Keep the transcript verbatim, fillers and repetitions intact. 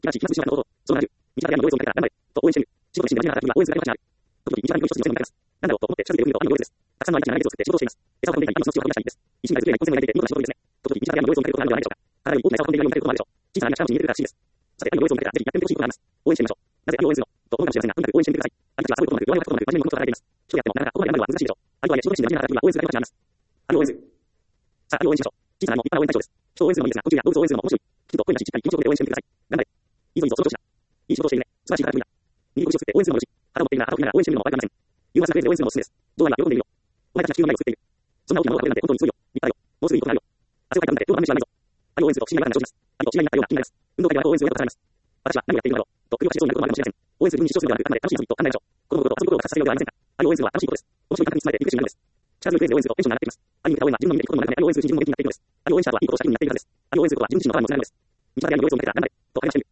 キラシ、キラス、シュワのこと、そうなる。日原の応援から、なんだよ、と応援してる。仕事に死んだ日原が応援するだけの話がある。時々日原の一つの要素になります。なんだろうと思って近づいてみると、あの要素です。たくさんの相手が列を作って仕事をしています。餌を運んでいたり、今の数値を運び出したいんです。一心がずれない混戦を描いていて、見事な仕事ですね。時々日原の要素を見かけることがあるのではないでしょうか。体に大きな餌を運んでいるように見かけることもあるでしょう。小さな力持ちに入れてくれたらしいです。さて、あの要素を見かけたら、ぜひやってみてほしいことがあります。応援してみましょう。なぜあの応援するのと思うかもしれませんが、とにかく応援してみてください。あいつはそういうこともなく、弱いこともなく、真面目なことが書かれています。一人やってもなかなかここまで頑張るのは難しいでしょう。あるとはいえ、仕事に死んだ日原が応援するだけの話があります。あの応援する。さあ、あの応援しましょう。小さなも立派な応援対象です。人を応援するのもいいですが、途中や動物を応援するのも面白い。きちんと声に出し、しっかり気持ちを込めて応援してみてください。頑張れ。いいぞいいぞ、その調子だ。いい仕事をしているね。素晴らしいから得意だ。右腰をつって応援するのもよし。旗を持っているなら旗を振りながら応援してみるのも悪くありません。優雅なフレーズで応援するのもおすすめです。上腕は喜んでいるよ。お前たちが地球の未来を作っている。そんな大きなものが取れるなんて本当にすごいよ。立派だよ。もうすぐいいことになるよ。汗をかいたんだって、どうか試しはないぞ。あの応援すると不思議な予感が生じます。あのと不思議になったような気になります。運動会では応援するように語られます。私は何をやっているのだろう。と首をかしそうになることもあるかもしれません。応援する分に主張するのではなく、あくまで楽しい遊びと考えましょう。子供のことを遊ぶことを達成させるのではありませんか。あの応援するのは楽しいことです。面白い感覚に包まれてリフレッシュになるのです。力強いフレーズで応援するとテンションが上がってきます。ある意味で応援は自分の身で聞くこともなくなり、あの応援する自分も元気になっているのです。あの応援した後はいいことをした気になっているからです。あの応援することは自分自身のパワーにもつながるのです。日原の応援を見かけたら頑張れと励ましてみる。